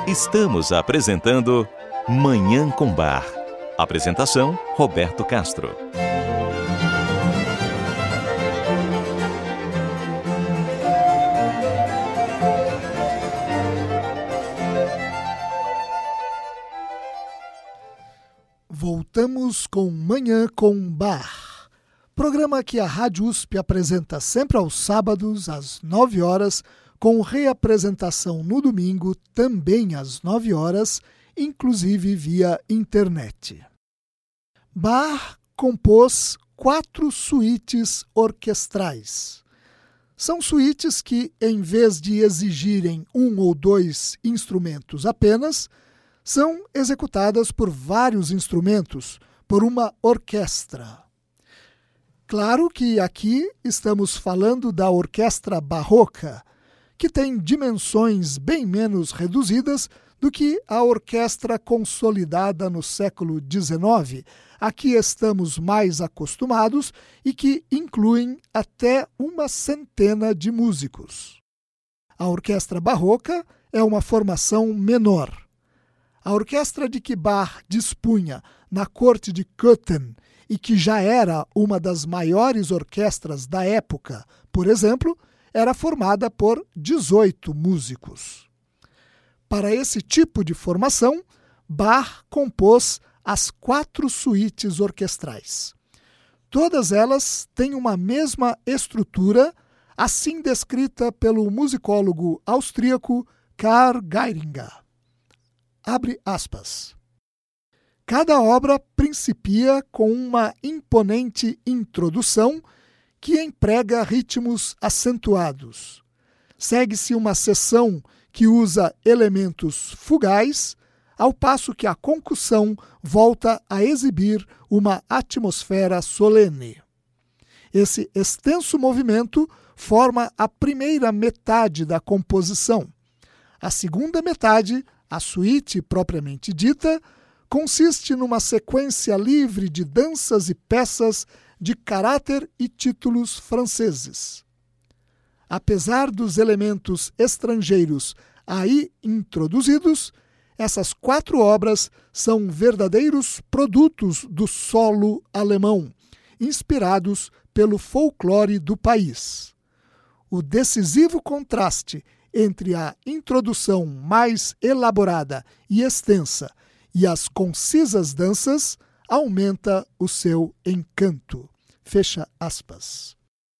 Estamos apresentando Manhã com Bar. Apresentação, Roberto Castro. Voltamos com Manhã com Bar, programa que a Rádio USP apresenta sempre aos sábados, às 9 horas, com reapresentação no domingo, também às 9 horas, inclusive via internet. Bach compôs 4 suítes orquestrais. São suítes que, em vez de exigirem 1 ou 2 instrumentos apenas, são executadas por vários instrumentos, por uma orquestra. Claro que aqui estamos falando da orquestra barroca, que tem dimensões bem menos reduzidas do que a orquestra consolidada no século XIX, a que estamos mais acostumados e que incluem até 100 de músicos. A orquestra barroca é uma formação menor. A orquestra de que Bach dispunha na corte de Cöthen e que já era uma das maiores orquestras da época, por exemplo, era formada por 18 músicos. Para esse tipo de formação, Bach compôs as 4 suítes orquestrais. Todas elas têm uma mesma estrutura, assim descrita pelo musicólogo austríaco Karl Geiringer. Abre aspas. Cada obra principia com uma imponente introdução que emprega ritmos acentuados. Segue-se uma seção que usa elementos fugais, ao passo que a concussão volta a exibir uma atmosfera solene. Esse extenso movimento forma a primeira metade da composição. A segunda metade, a suíte propriamente dita, consiste numa sequência livre de danças e peças de caráter e títulos franceses. Apesar dos elementos estrangeiros aí introduzidos, essas 4 obras são verdadeiros produtos do solo alemão, inspirados pelo folclore do país. O decisivo contraste entre a introdução mais elaborada e extensa e as concisas danças aumenta o seu encanto. Fecha aspas.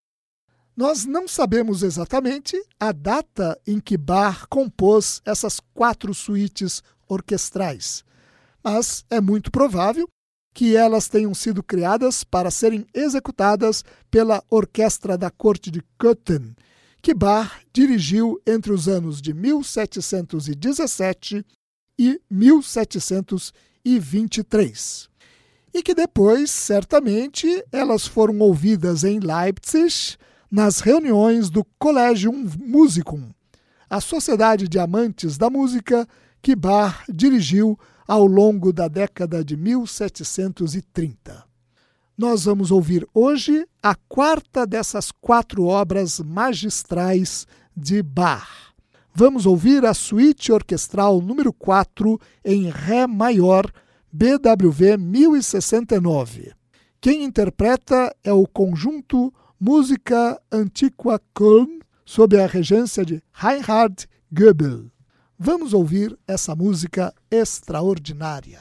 Nós não sabemos exatamente a data em que Bach compôs essas 4 suítes orquestrais, mas é muito provável que elas tenham sido criadas para serem executadas pela Orquestra da Corte de Cöthen, que Bach dirigiu entre os anos de 1717 e 1723. E que depois, certamente, elas foram ouvidas em Leipzig nas reuniões do Collegium Musicum, a sociedade de amantes da música que Bach dirigiu ao longo da década de 1730. Nós vamos ouvir hoje a 4ª dessas 4 obras magistrais de Bach. Vamos ouvir a suíte orquestral número 4 em Ré maior, BWV 1069. Quem interpreta é o conjunto Musica Antiqua Köln, sob a regência de Reinhard Goebel. Vamos ouvir essa música extraordinária.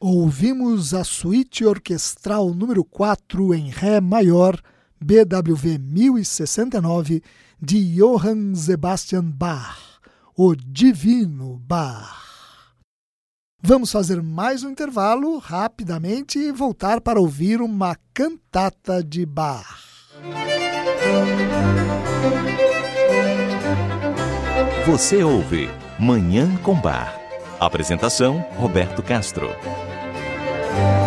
Ouvimos a suíte orquestral número 4 em Ré maior, BWV 1069, de Johann Sebastian Bach, o Divino Bach. Vamos fazer mais um intervalo rapidamente e voltar para ouvir uma cantata de Bach. Você ouve Manhã com Bar. Apresentação, Roberto Castro.